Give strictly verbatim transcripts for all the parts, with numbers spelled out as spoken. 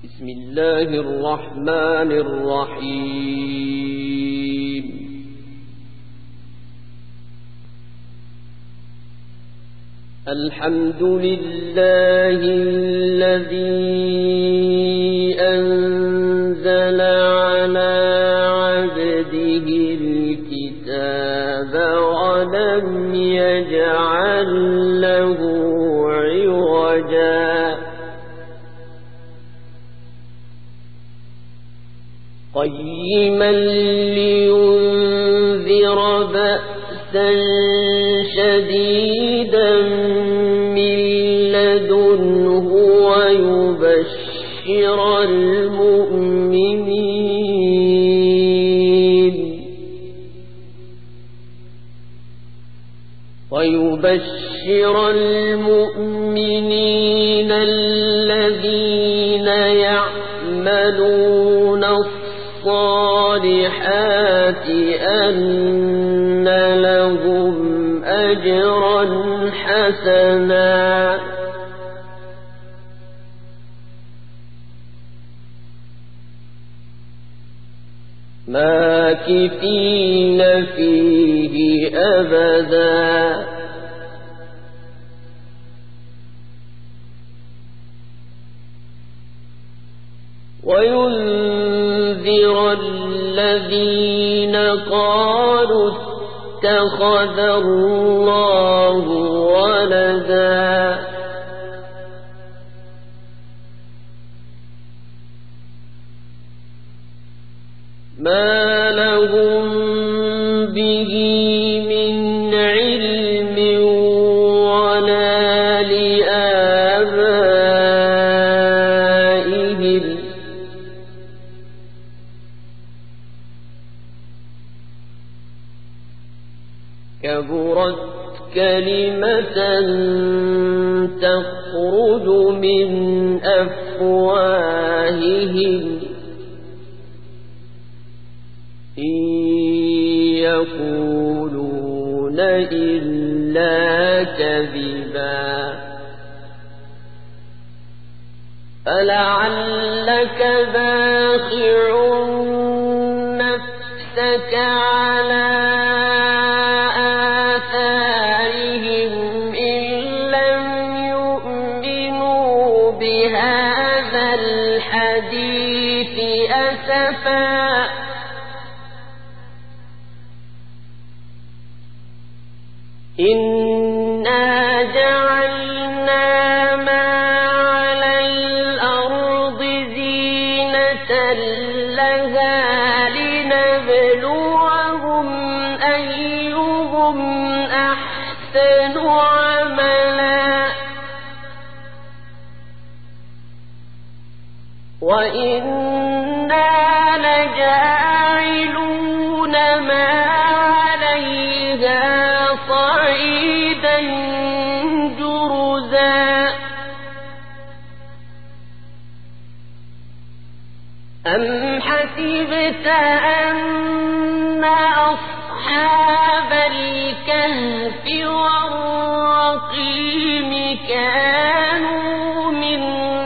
بسم الله الرحمن الرحيم. الحمد لله الذي أنزل على عبده الكتاب ولم يجعل له عوجا قيما لينذر بأسا شديدا من لدنه ويبشر المؤمنين ويبشر المؤمنين الذين يعملون الصالحات أن لهم أجرا حسنا ماكثين فيه أبدا وينذر الذين قالوا اتخذ الله ولدا ما لهم به من علم ولا لآبائهم كبرت كلمة تخرج من أفواههم إن يقولون إلا كذبا فلعلك باخع نفسك على آثارهم إن لم يؤمنوا بهذا الحديث أسفا إنا جعلنا ما على الأرض زينة لها لنبلوهم أيهم أحسن عملا وإنا لجاعلون ما عليها صعيدا جرزا أم حسبت أن أصحاب الكهف والرقيم كانوا من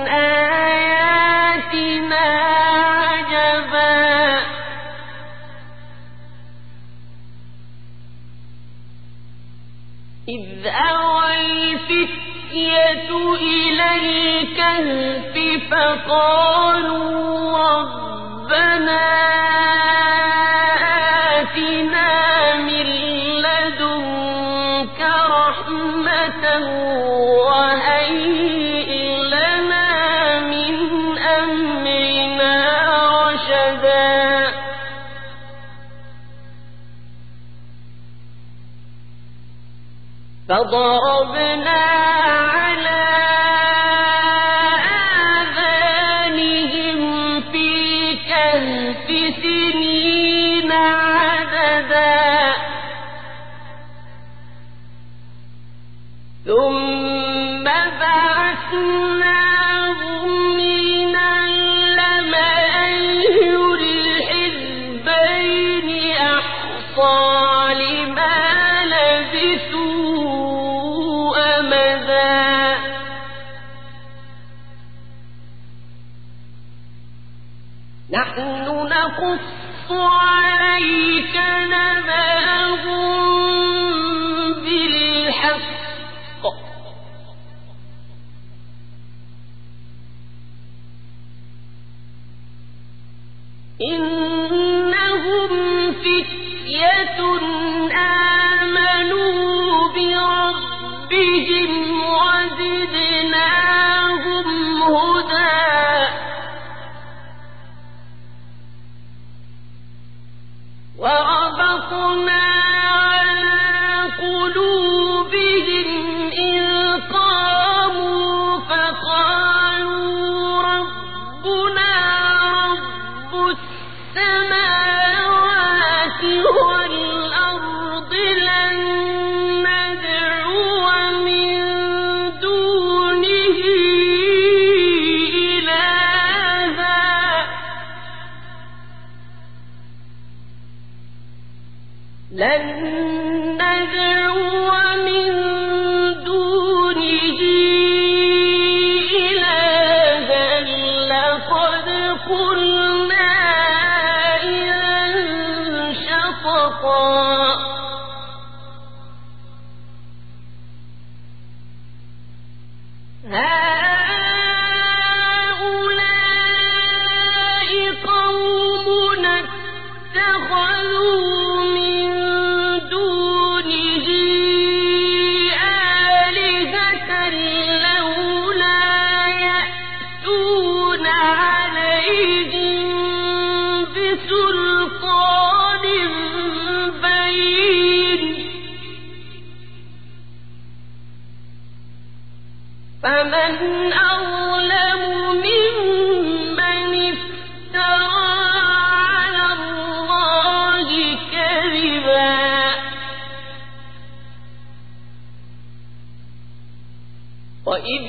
آياتنا عجبا إذ أوى الفتية إلى الكهف فقالوا ربنا آتنا من لدنك رحمة وهيئ لنا من أمرنا رشدا فضربنا على آذانهم في الكهف سنين عددا ثم بعثناهم لنعلم أي الحزبين أحصى لما لبثوا أمدا نحن نقص عليك نبأهم بالحق إنهم فتية آمنوا بربهم وزدناهم هدى وربطنا على قلوبهم إذ قاموا فقالوا ربنا رب السماوات والأرض لن ندعو من دونه إلها لن ندعو من دونه إلها لقد قلنا إذا شططا هؤلاء قومنا اتخذوا من دونه آلهة لولا يأتون عليهم بسلطان بين فمن أظلم ممن افترى على الله كذبا وإذ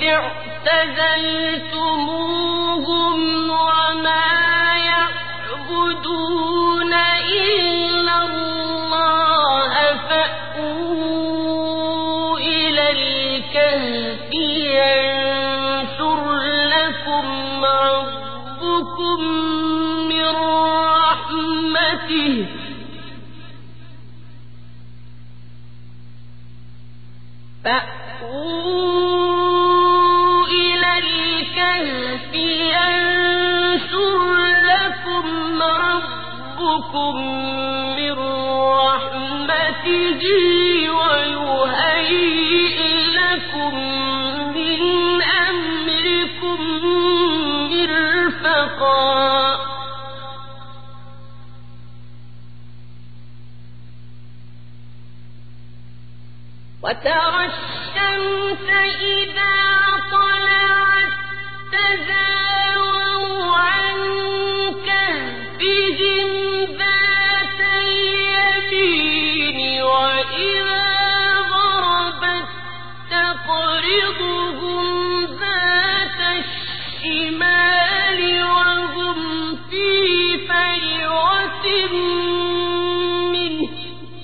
اعتزلتموهم وما يعبدون إلا الله فأووا إلى الكهف ينشر لكم ربكم من رحمته فأووا إلى الكهف ينشر لكم ربكم من رحمته ويهيئ لكم من أمركم مرفقا وترى الشمس إذا طلعت تزاور عن كهفهم ذات اليمين وإذا غربت تقرضهم ذات الشمال وهم في فجوة منه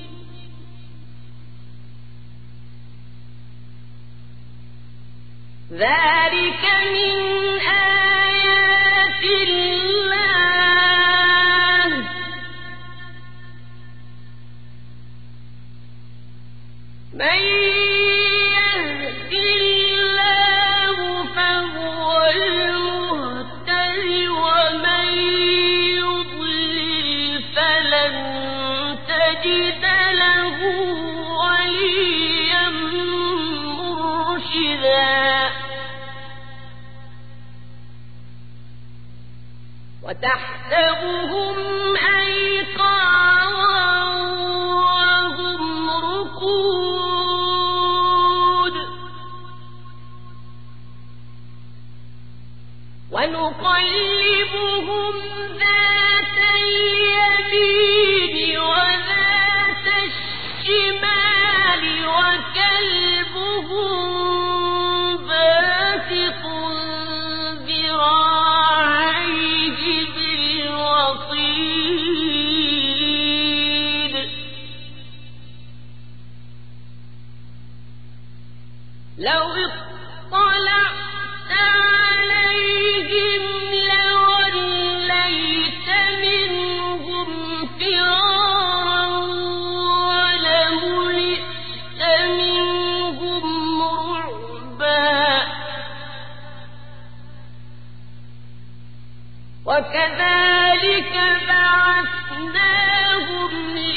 ذلك من آيات الله من يهد الله فهو المهتد ومن يضلل فلن تجد له وليا مرشدا وتحسبهم أيقاظا وهم رقود ونقلبهم ذات اليمين وذات الشمال وكلبهم باسط ذراعيه بالوصيد لو اطلعت عليهم لوليت وكذلك بعثناهم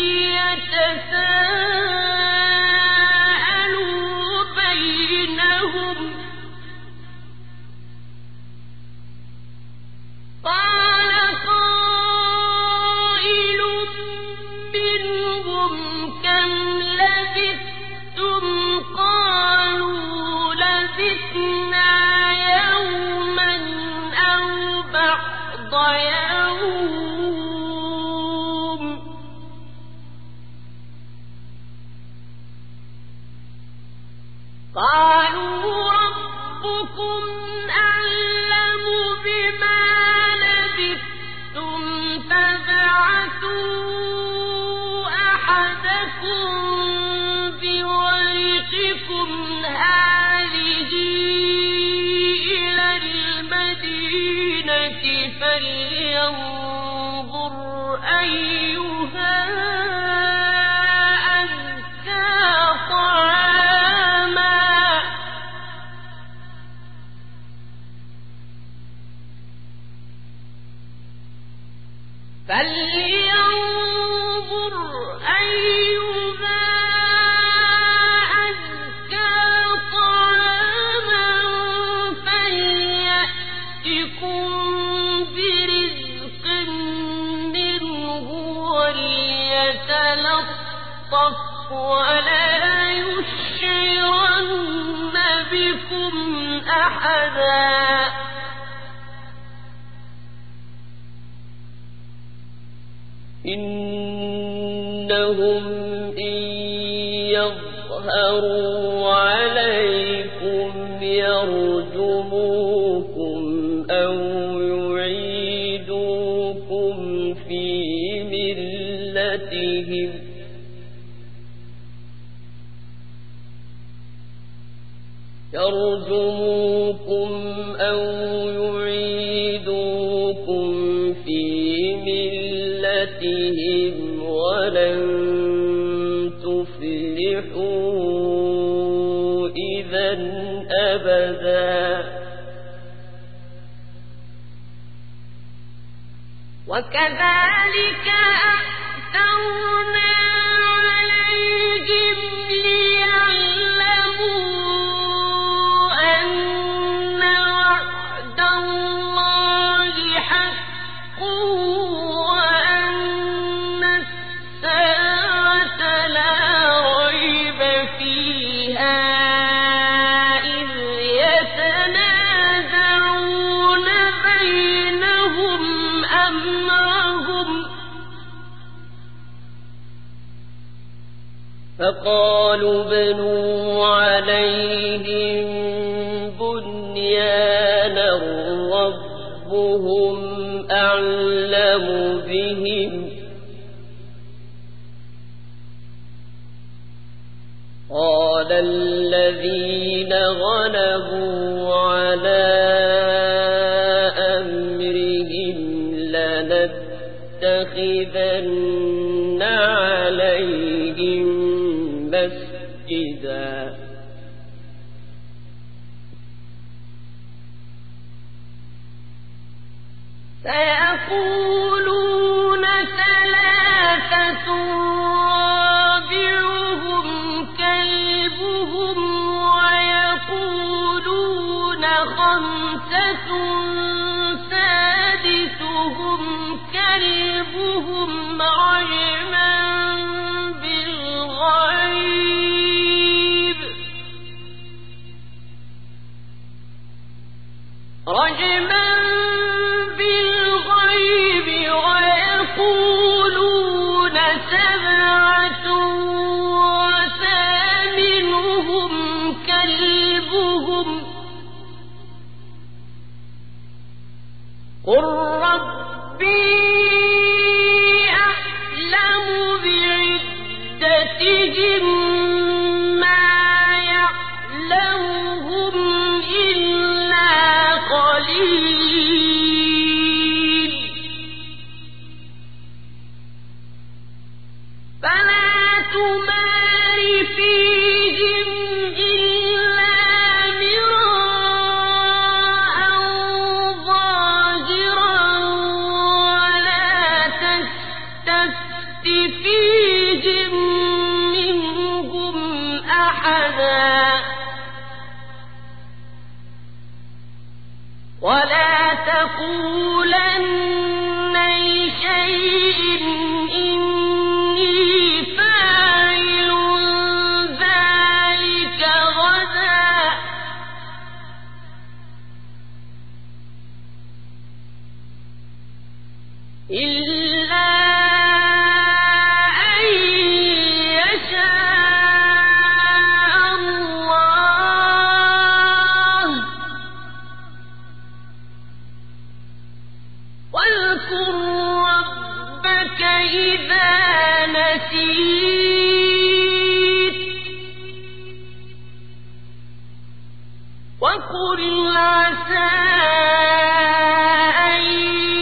ليتساءلوا بينهم قال قائل منهم كم لبثتم قالوا لبثنا يوما أو بعض يوم قالوا ربكم أعلم بما لبثتم فابعثوا أحدكم بورقكم هذه إلى المدينة فلينظر أيها أزكى طعاما فلينظر أيها أزكى طعاما فليأتكم برزق منه وليتلطف ولا يشعرن بكم أحدا إنهم إن يظهروا عليكم يرجموكم أو يعيدوكم في ملتهم يرجموكم أو يعيدوكم في ملتهم ولن تفلحوا إذا أبدا وكذلك أعثرنا عليهم ليعلموا أن وعد الله حق وأن الساعة لا ريب فيها إذ يتنازعون بينهم أمرهم فقالوا بنوا عليهم بنيانا ربهم أعلم بهم قال الذين غلبوا على أمرهم لنتخذن عليهم مسجدا سيقولون ثلاثة رابعهم كلبهم ويقولون خمسة سادسهم كلبهم رجما بالغيب رجما بالغيب ويقولون سبعة وثامنهم كلبهم قل ربي أعلم بعدتهم ما يعلمهم إلا قليل فلا تمار فيهم إلا مراء ظاهرا إلا أن يشاء الله واذكر ربك إذا نسيت وقل عسى أن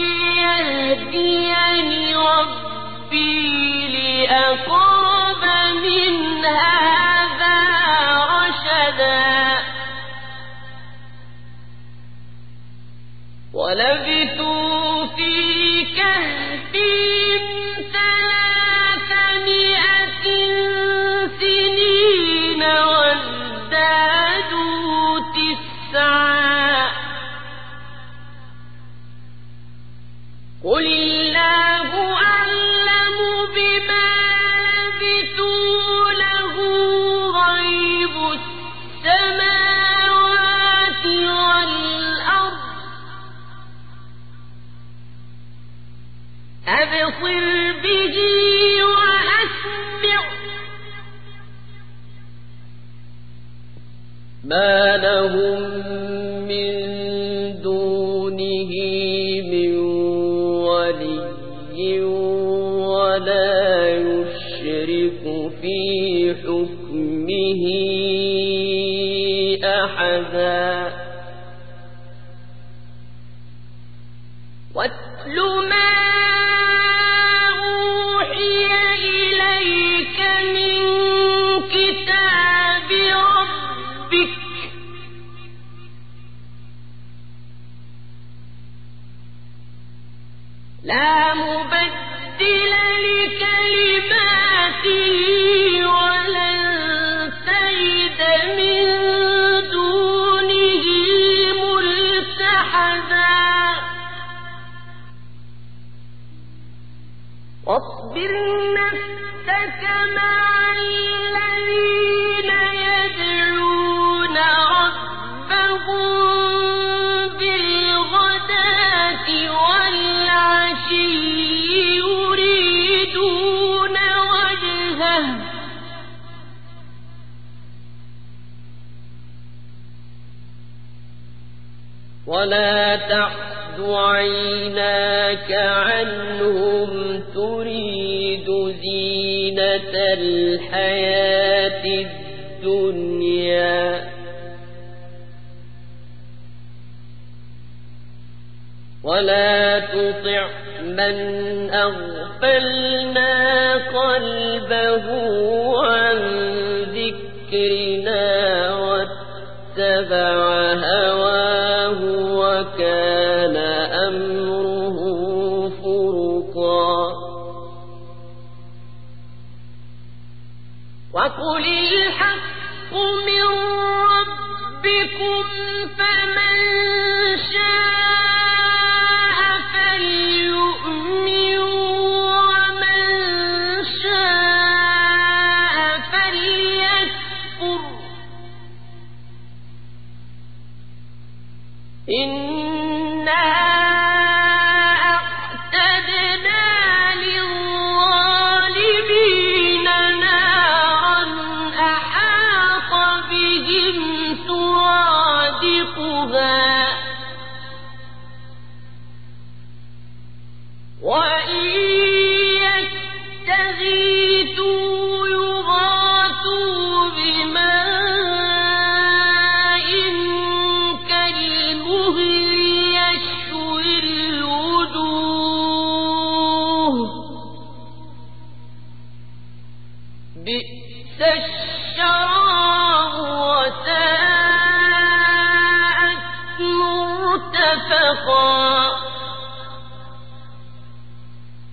يهديني ربي لأقرب من هذا رشدا ولبثوا في كهفهم ثلاثمائة سنين وازدادوا تسعا قل الله أعلم بما لبثوا له غيب السماوات والأرض أبصر به وأسمع ما لهم من دونه من ولي ولا يشرك في حكمه أحدا واتل ما أوحي إليك من كتاب ربك لا مبدل لكلماته ولن تجد من دونه ملتحدا واصبر نفسك مع الذين يدعون ربهم بالغداة والعشي يريدون وجهه ولا تعد عيناك عنهم تريد زينة الحياة الدنيا ولا تطع من أغفلنا قلبه عن ذكرنا واتبع هواه وكان أمره فرطا وقل الحق من ربكم فمن شاء فليؤمن ومن شاء فليكفر إنا أعتدنا للظالمين نارا أحاط بهم سرادقها وإن يستغيثوا يغاثوا بماء كالمهل يشوي الوجوه بئس الشراب وساءت مرتفقا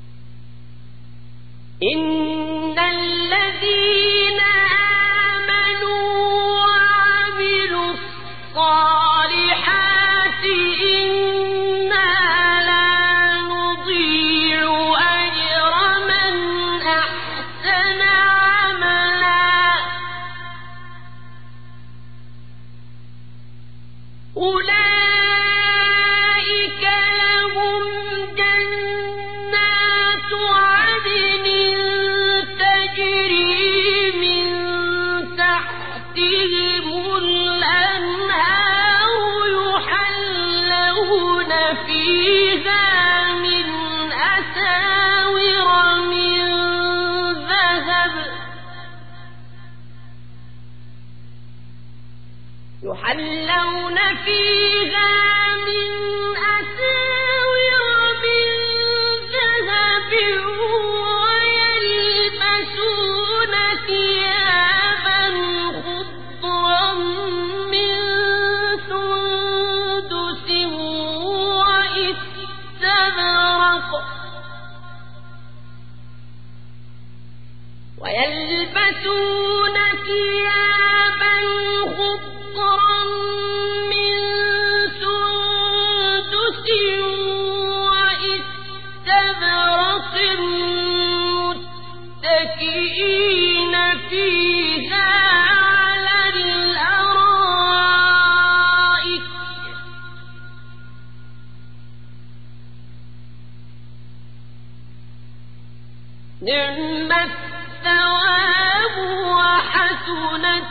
نعم الثواب وحسنت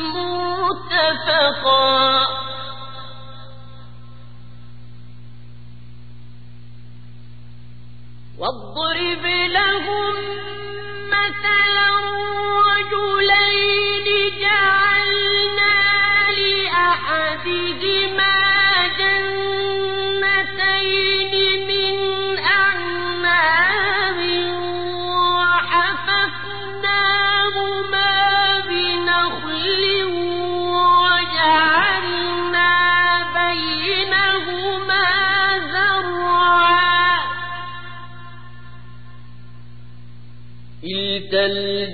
مرتفقا واضرب لهم مثلا رجلين جعلنا لأحدهما جنتين من أعناب وحففناهما بنخل وجعلنا بينهما زرعا كلتا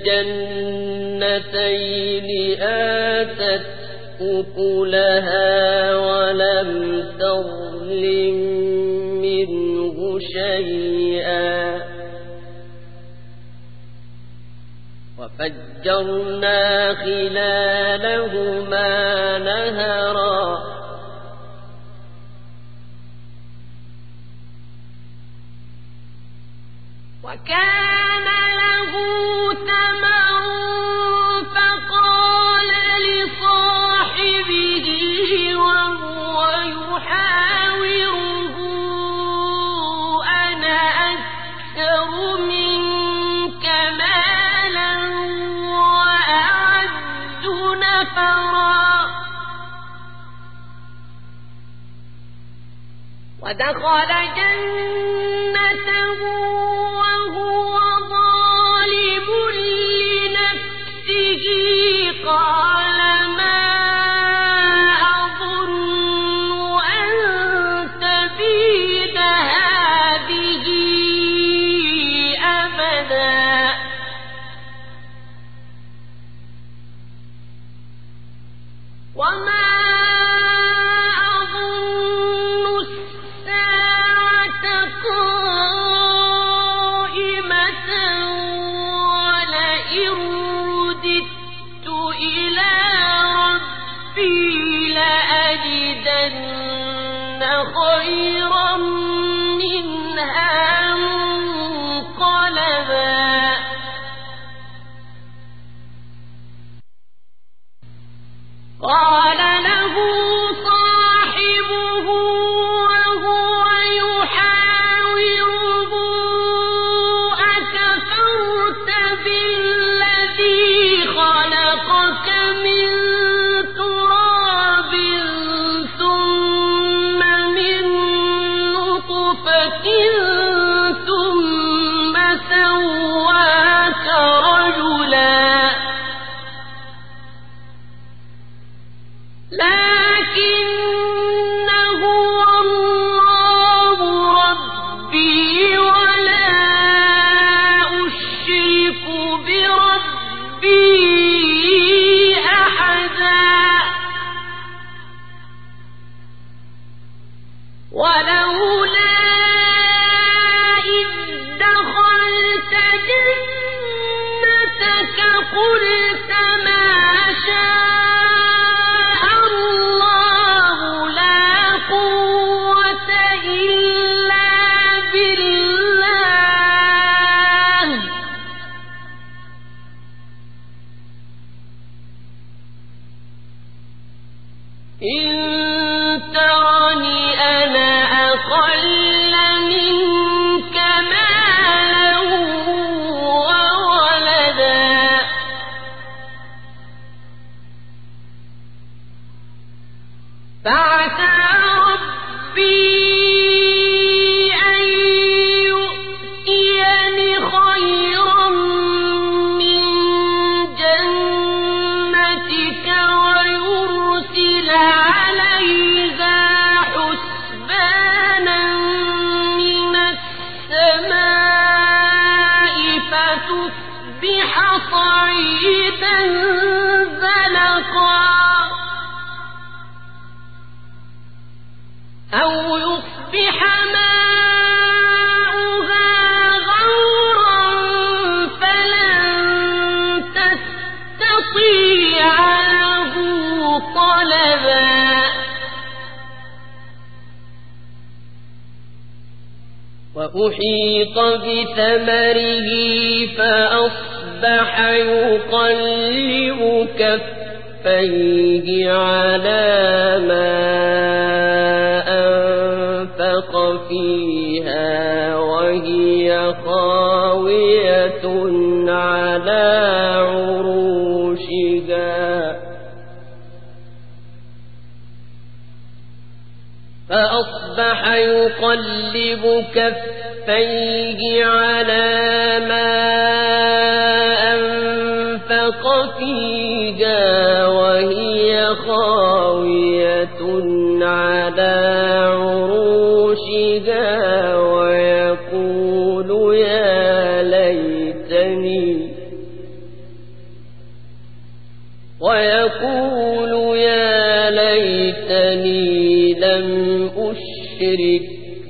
الجنتين آتت أكلها ولم تظلم منه شيئا وفجرنا خلالهما نهرا وكان له ثمر فقال لصاحبه وهو يحاوره أنا أكثر منك مالا وأعز نفرا ودخل جنته قال ما أظن أن تبيد هذه أبدا وما أظن الساعة قائمة ولئن رددت إلى ربي لأجدن خيرا منها منقلبا قال له صاحبه وهو يحاوره أكفرت بالذي خلقك من تراب ثم من نطفة ثم سواك رجلا لكن هو الله ربي ولا أشرك بربي أحدا ولولا وأحيط بثمره فأصبح يقلب كفيه على ما أنفق فيها وهي خاوية على عروشها فأصبح يقلب كفيه على ما أنفق فيها وهي خاوية على عروشها ويقول يا ليتني ويقول يا ليتني لم أشرك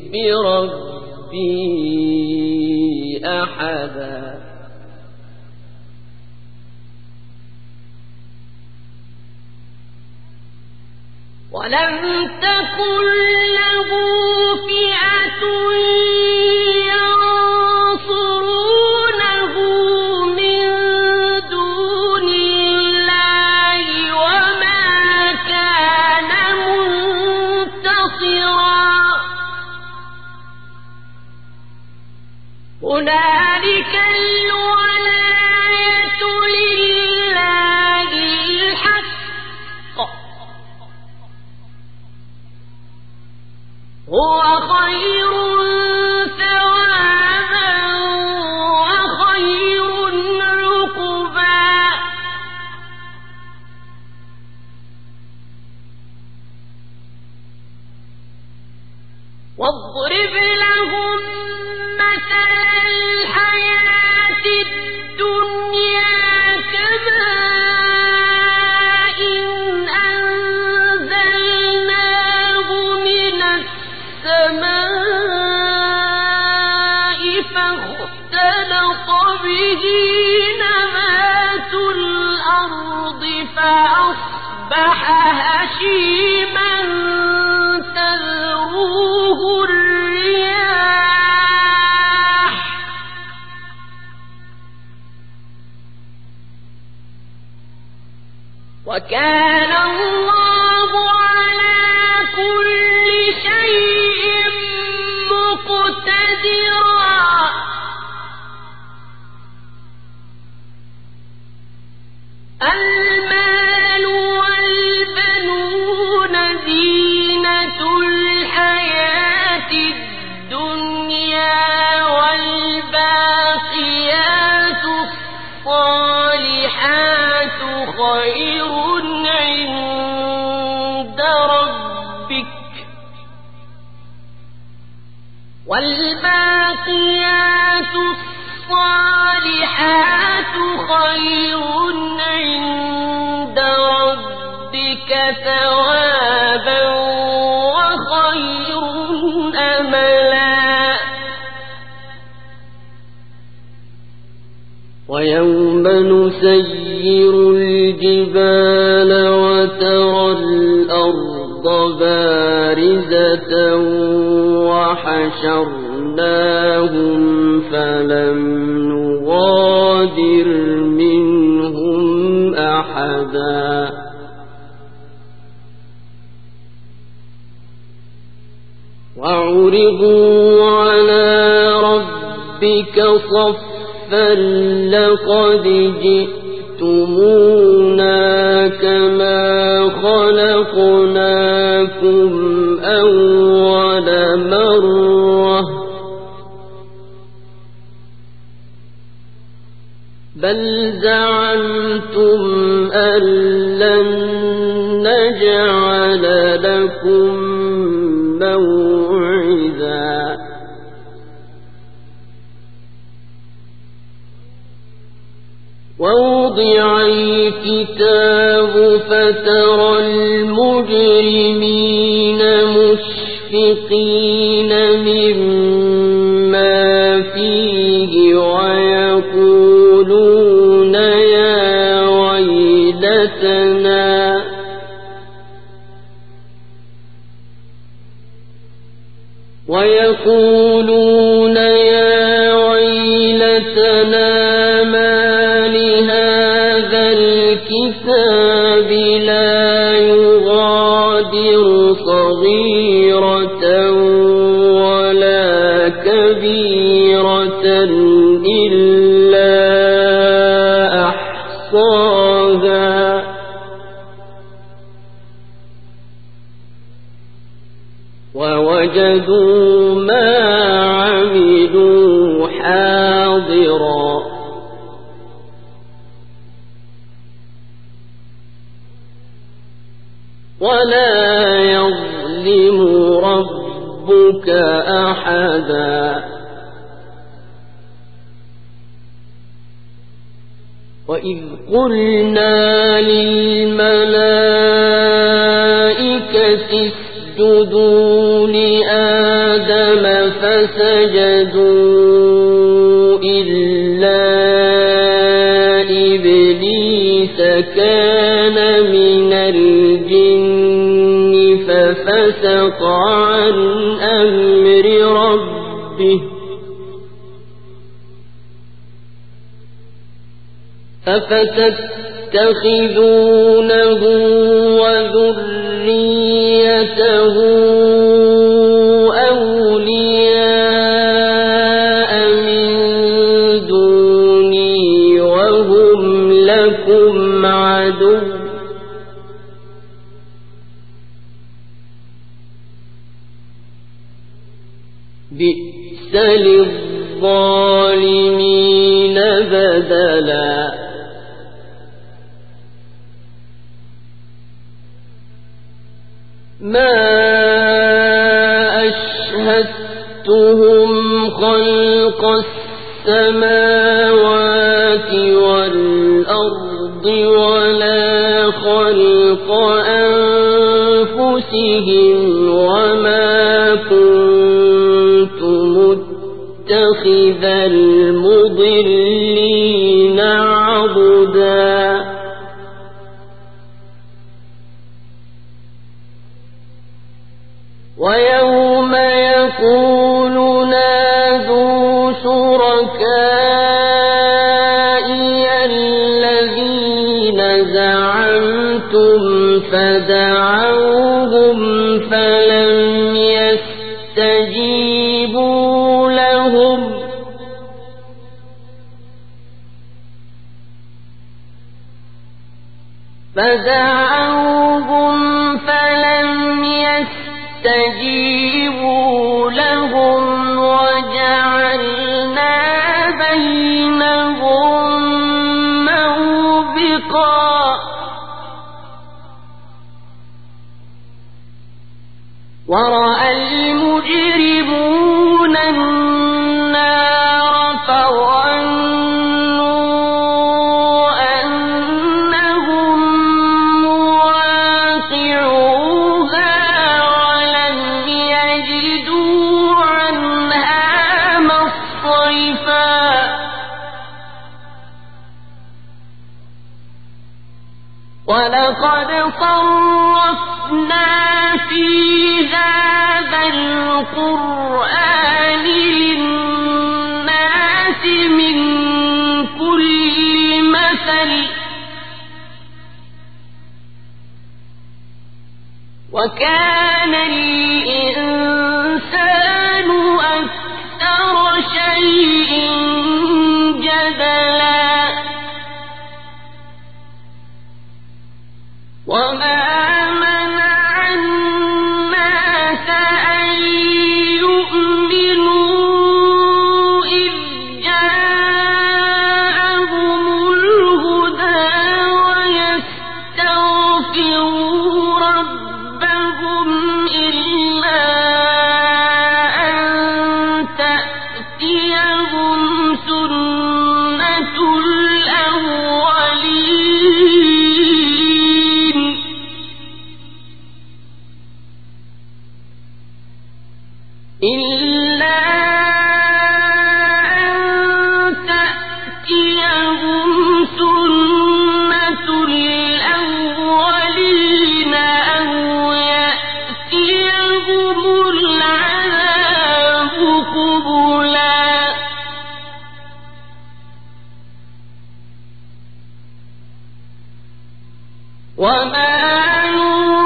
بربي أحدا ولم تكن له فئة ينصرونه من دون الله وما كان منتصرا هنالك الولاية لله الحق هو خير ثوابا وخير عقبا واضرب لهم مثل الحياة الدنيا كماء أنزلناه من السماء فاختلط به نبات الأرض فأصبح هشيما تذروه الرياح وكان الله على كل شيء مقتدرا المال والبنون زينة الحياة الدنيا والباقيات الصالحات خير عند ربك والباقيات الصالحات خير عند ربك ثوابا وخير أملا ويوم نسير الجبال وترى الأرض بارزة وحشرناهم فلم نغادر منهم أحدا وعرضوا على ربك صفا لقد جئتمونا كما خلقناكم أول مرة بل زعمتم أن لن نجعل لكم موعدا ووضع الكتاب فترى المجرمين مشفقين مما فيه ويقولون يا ويلتنا ويقولون كبيرة إلا أحصاها ووجدوا ما عملوا حاضرا ولا يظلم ربك أحدا وإذ قلنا للملائكة اسجدوا لآدم فسجدوا إلا إبليس كان من الجن ففسق عن أمر ربه أفتتخذونه وذريته أولياء من دوني وهم لكم عدو بئس للظالمين بدلا ما أشهدتهم خلق السماوات والأرض ولا خلق أنفسهم وما كنت متخذ المضلين عضدا ويوم يقول نادوا شركائي الذين زعمتم فدعوهم فلم يستجيبوا لهم فدعوهم فلم يستجيبوا لهم وجعلنا بينهم موبقا ورأى المجرمون النار فظنوا أنهم مواقعوها ولم يجدوا عنها مصرفا ولقد صرفنا في هذا القرآن للناس من كل مثل وكان الإنسان أكثر شيء جدلا وما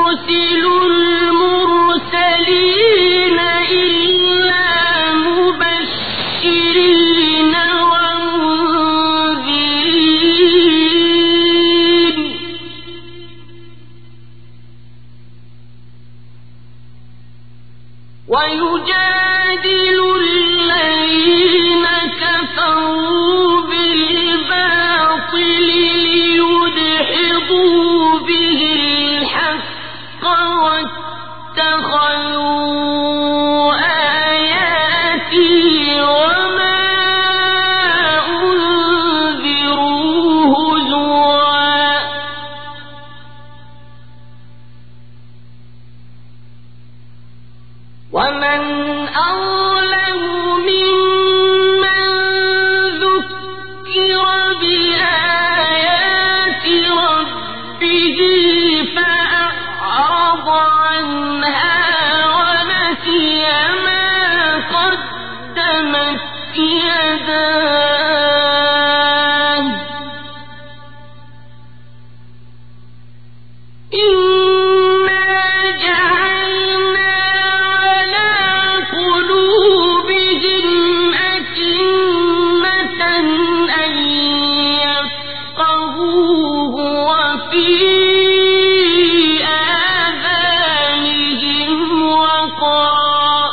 المرسلين إلا مبشرين يداه إنا جعلنا على قلوبهم أكنة أن يفقهوه وفي آذانهم وقرا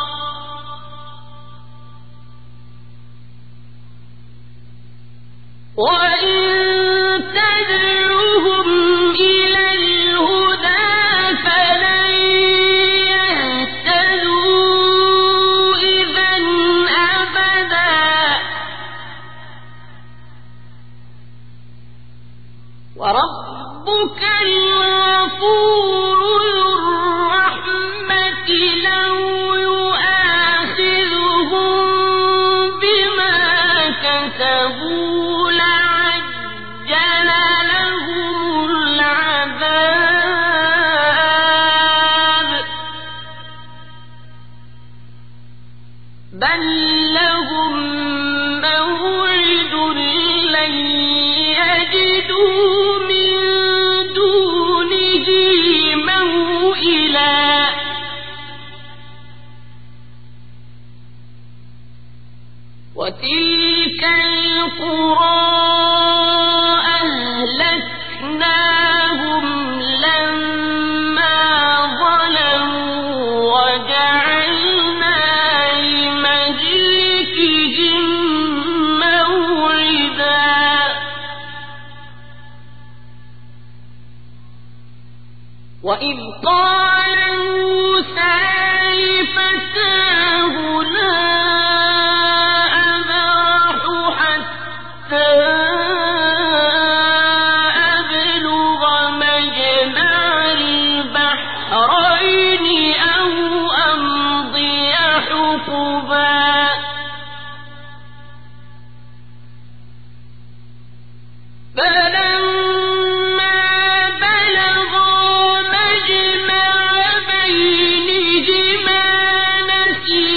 وإن تدعوهم إلى الهدى فلن يهتدوا إذا أبدا وربك الغفور ذو الرحمة لو يؤاخذهم بما كسبوا لعجل لهم العذاب بل لهم موعد لن يجدوا من دونه موئلا وتلك القرى أهلكناهم لما ظلموا وجعلنا لمهلكهم موعدا وإذ قال موسى لفتاه لا أبرح حتى أبلغ مجمع البحرين أو أمضي حقبا فلما بلغا مجمع بينهما نسيا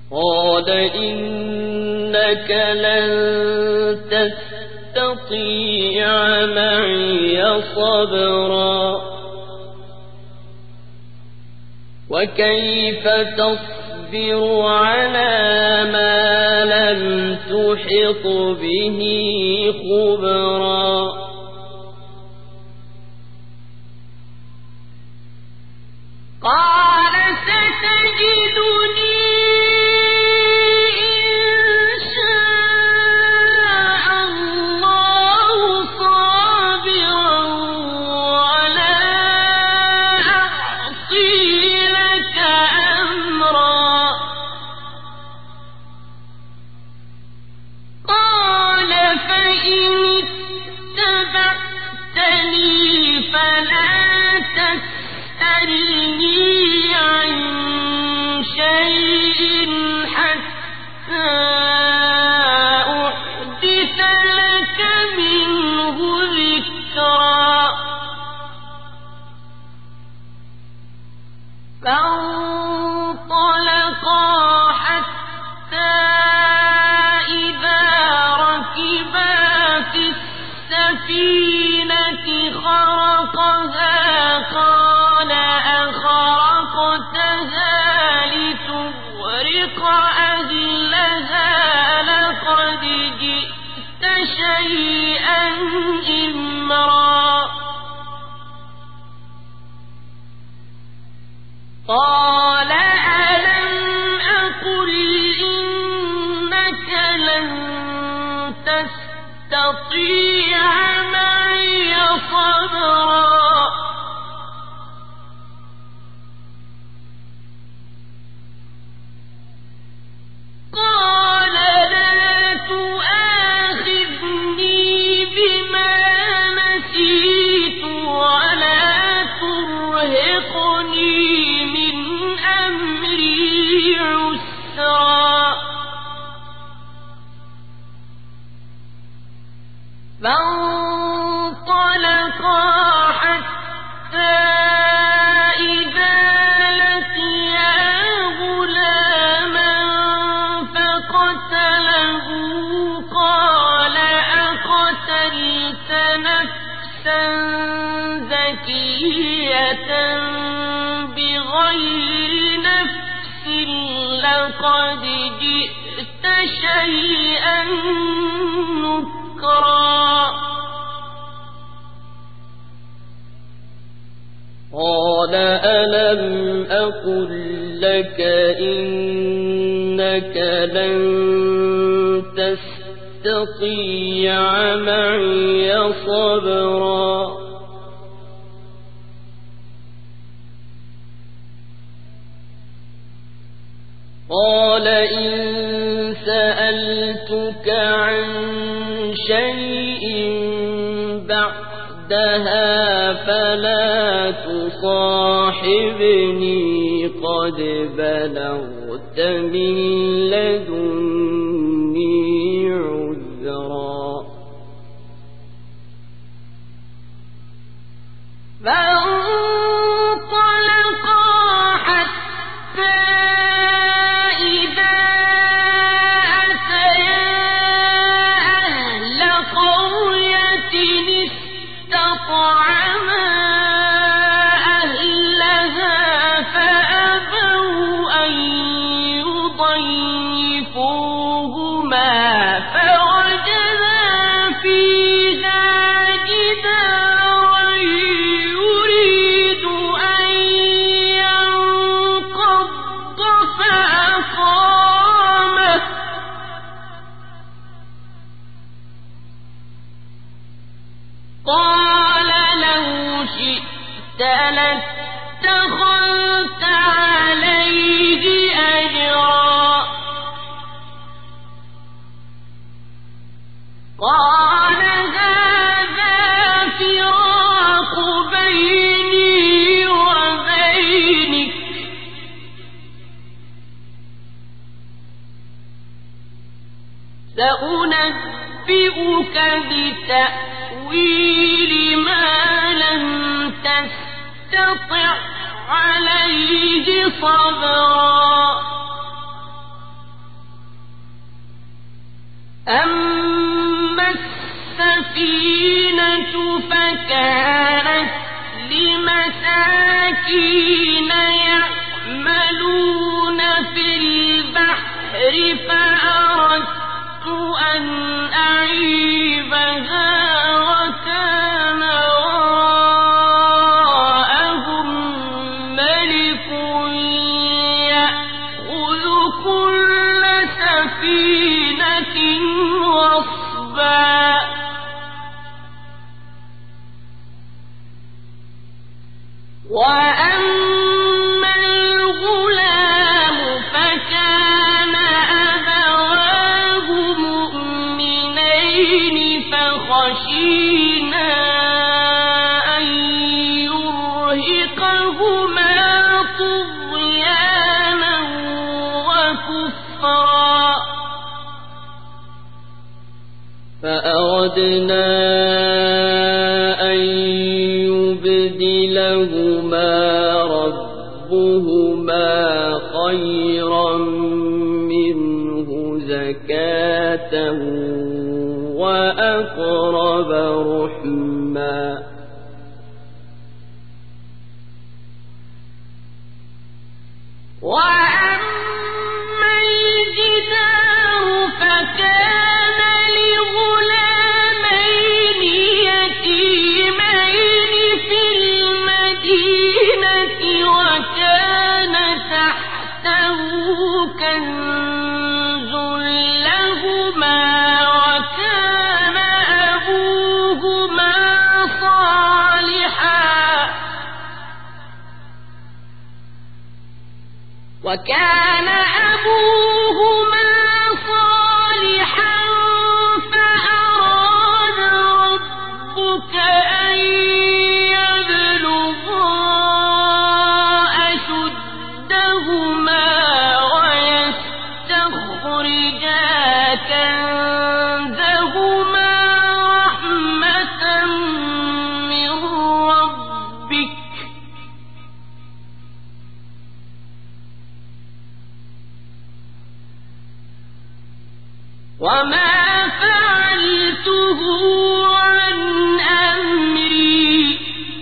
قال إنك لن تستطيع معي صبرا وكيف تصبر على ما لم تحط به خبرا قال ستجدني قال ألم أقل إنك لن تستطيع معي صبرا قال لا تؤاخذني بما نسيت ولا ترهقني فانطلقا حتى إذا لقيا غلاما فقتله قال أقتلت نفسا زكية بغير نفس لقد جئت شيئا نكرا قال ألم أقل لك إنك لن تستطيع معي صبرا قال إن سألتك عن شيء بعدها فلا تصاحبني قد بلغت من لدني عذرا فانطلقا حتى قال لو شئت لاتخذت عليه أجرا قال هذا فراق بيني وبينك سأنبئك بتأويل ما لم تستطع عليه صبرا أما السفينة فكانت لمساكين يعملون في البحر فأردت أن أعيبها وكان وراءهم ملك يأخذ كل سفينة غصبا وأما الغلام فكان أبواه مؤمنين فخشينا أن يرهقهما طغيانا وكفرا فأردنا أن يبدلهما ربهما خيرا منه زكاة وأقرب رحما وأما الجدار فكان لغلامين يتيمين في المدينة وكان تحته كنز لهما وكان أبوهما صالحا وكان أبوهما صالحا فأراد ربك أن يبلغا أشدهما ويستخرجا كنزهما رحمة من ربك وما فعلته عن أمري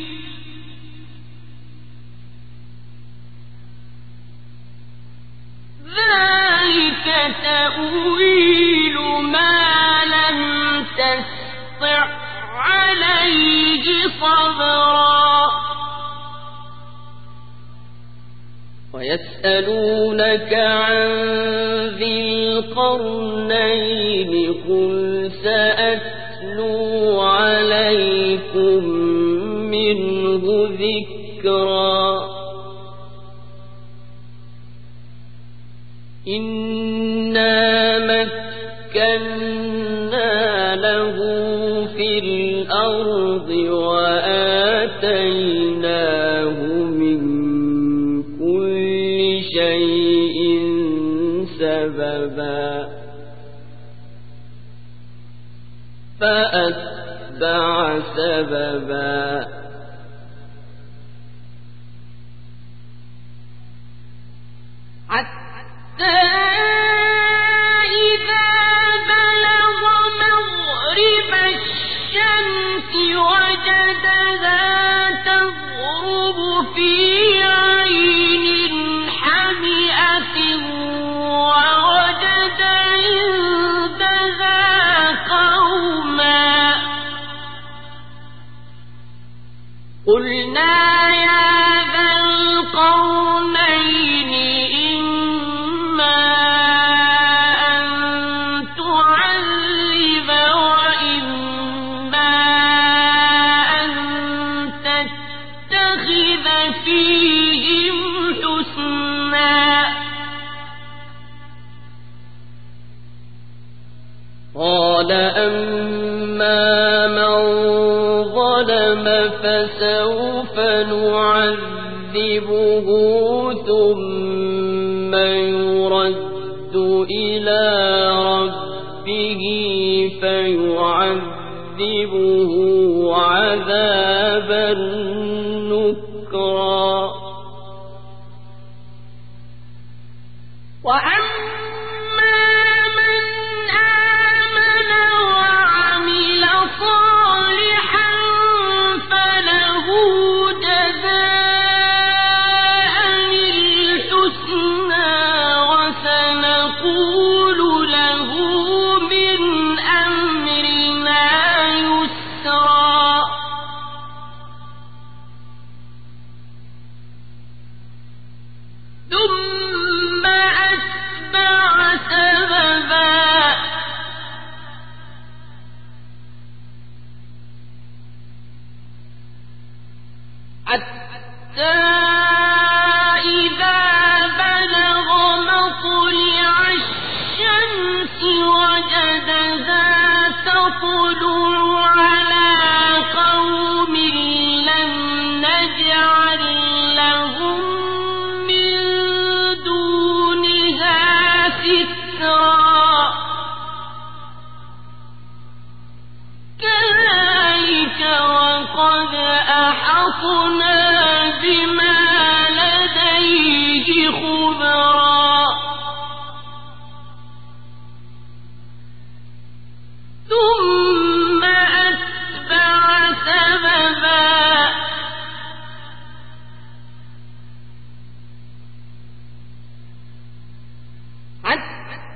ذلك تأويل ما لم تستطع عليه صبرا ويسألونك عن ذي القرنين قل سأتلو عليكم منه ذكرا إنا مكنا له في الأرض وآتيناه من كل شيء سببا فأتبع سببا حتى إذا بلغ مغرب الشمس وجدها تغرب في عين حمئة ووجد عندها قوما قلنا يا ذا القرنين إما أن تعذب وإما أن تتخذ فيهم حسنا قال أما من ظلم فسوف نعذبه ثم يرد إلى ربه فيعذبه عذابا نكرا وأما من آمن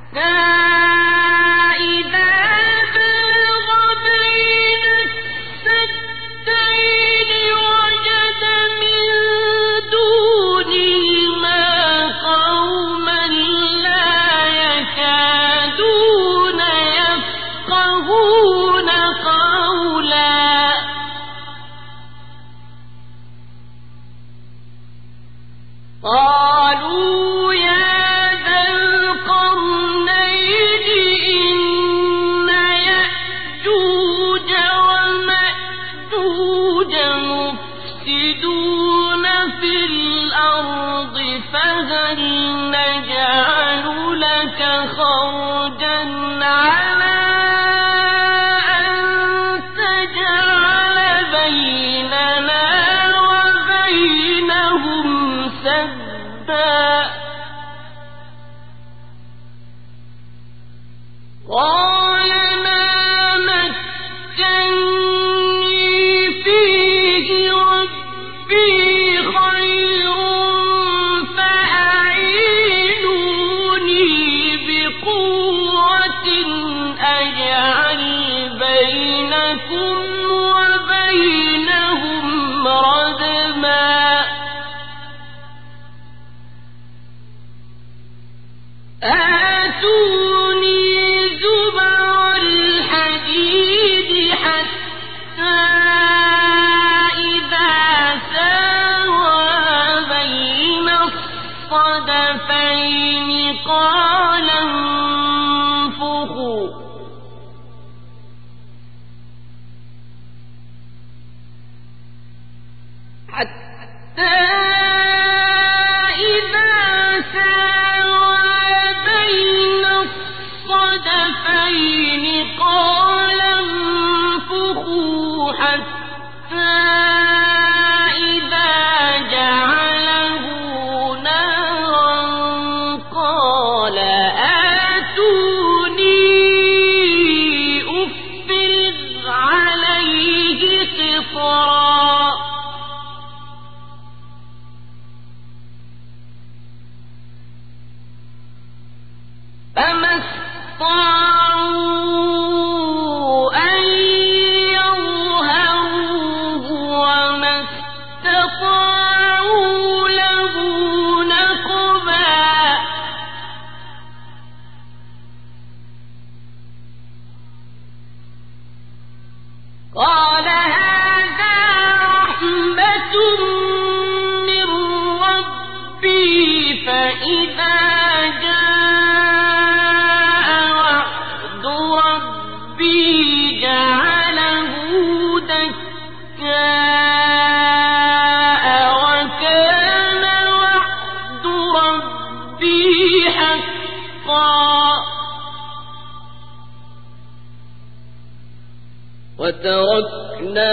وتركنا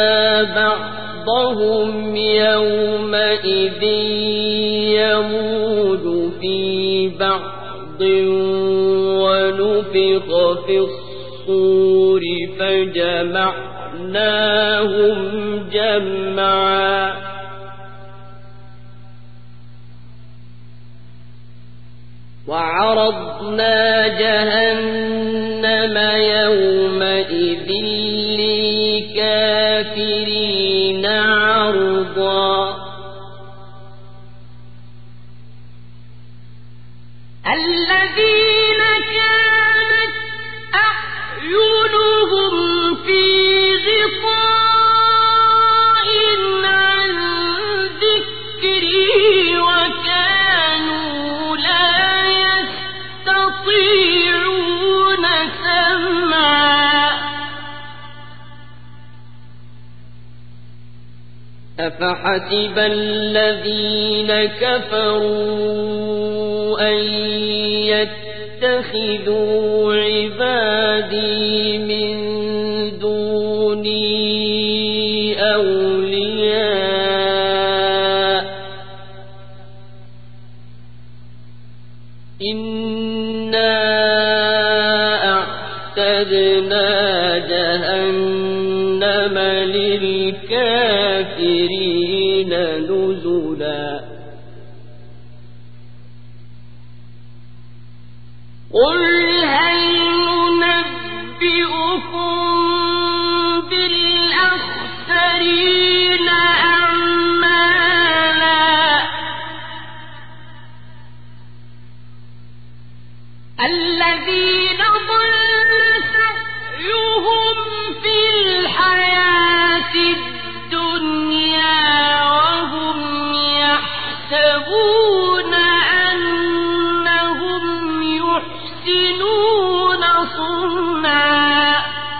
بعضهم يومئذ يموج في بعض ونفخ في الصور فجمعناهم جمعا وعرضنا جهنم يومئذ للكافرين عرضا الذين كانت أعينهم في غطاء عن ذكري وكانوا لا يستطيعون سمعا أفحسب الذين كفروا أن يتخذوا عبادي من دوني أولياء إنا أعتدنا جهنم للكافرين نزلا قل هل ننبئكم بالأخسرين أعمالا الذين ضل سعيهم في الحياة الدنيا وهم يحسبون أنهم يحسنون صنعا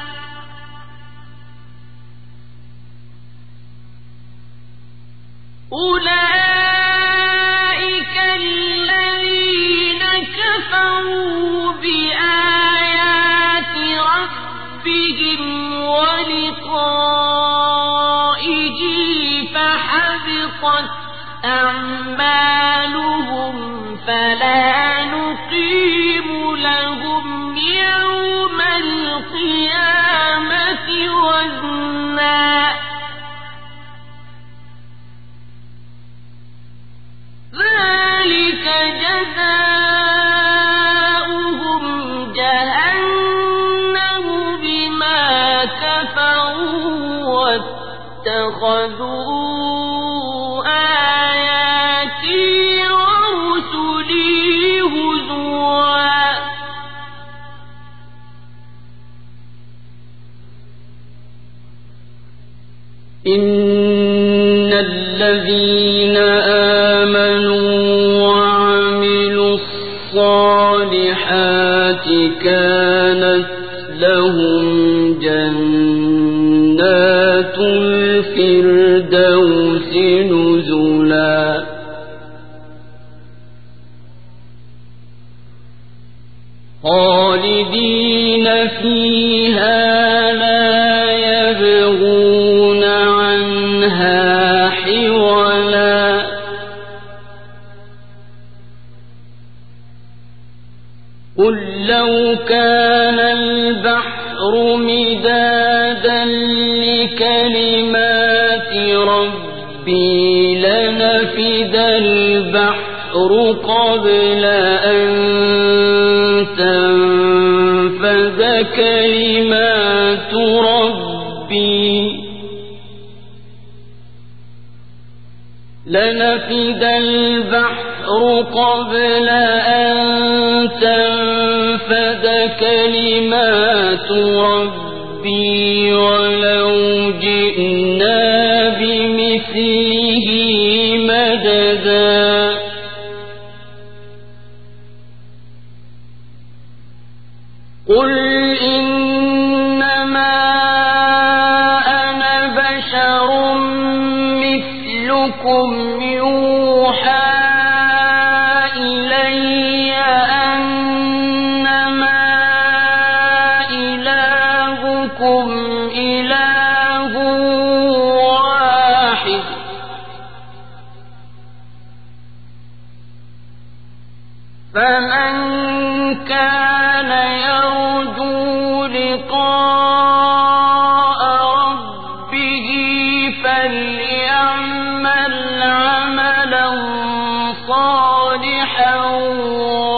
أولئك الذين كفروا بآيات ربهم ولقائه فحبطت أعمالهم فلا نقيم لهم يوم القيامة وزنا ذلك جزاؤهم جهنم بما كفروا واتخذوا آياتي ورسلي هزوا إن الذين آمنوا وعملوا الصالحات كانت لهم جنات الفردوس نزلا خالدين فيها لا يبغون عنها حولا قل لو كان البحر مدادا لكلمات ربي لنفد البحر قبل أن تنفذ كلمات ربي لنفد البحر قبل أن تنفذ كلمات ربي ولو جئنا بمثله مددا قل إنما أنا بشر مثلكم يوحى إلي أنما إلهكم إله واحد فمن كان يرجو لقاء ربه فليعمل عملا صالحا